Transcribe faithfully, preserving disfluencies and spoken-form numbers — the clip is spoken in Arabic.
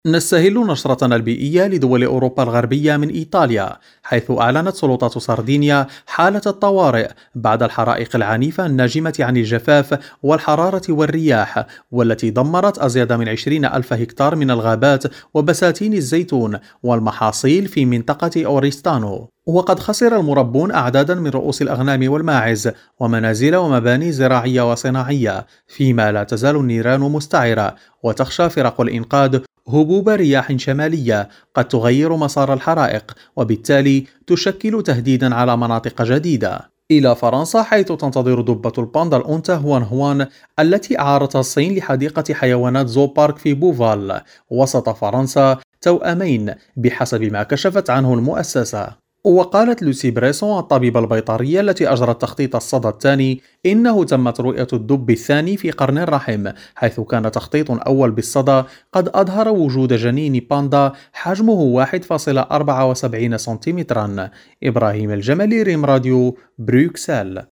نستهل نشرتنا البيئية لدول أوروبا الغربية من إيطاليا، حيث أعلنت سلطات سردينيا حالة الطوارئ بعد الحرائق العنيفة الناجمة عن الجفاف والحرارة والرياح، والتي دمرت أزيد من عشرين ألف هكتار من الغابات وبساتين الزيتون والمحاصيل في منطقة أوريستانو. وقد خسر المربون أعدادا من رؤوس الأغنام والماعز ومنازل ومباني زراعية وصناعية، فيما لا تزال النيران مستعرة، وتخشى فرق الإنقاذ هبوب رياح شمالية قد تغير مسار الحرائق، وبالتالي تشكل تهديدا على مناطق جديدة. إلى فرنسا، حيث تنتظر دبة الباندا الأنثى هوان هوان التي أعارتها الصين لحديقة حيوانات زو بارك في بوفال وسط فرنسا توأمين بحسب ما كشفت عنه المؤسسة. وقالت لوسي بريسون الطبيبة البيطرية التي أجرت تخطيط الصدى الثاني إنه تمت رؤية الدب الثاني في قرن الرحم، حيث كان تخطيط أول بالصدى قد أظهر وجود جنين باندا حجمه واحد فاصلة أربعة وسبعين سنتيمترا. إبراهيم الجمالي، ريم راديو، بروكسل.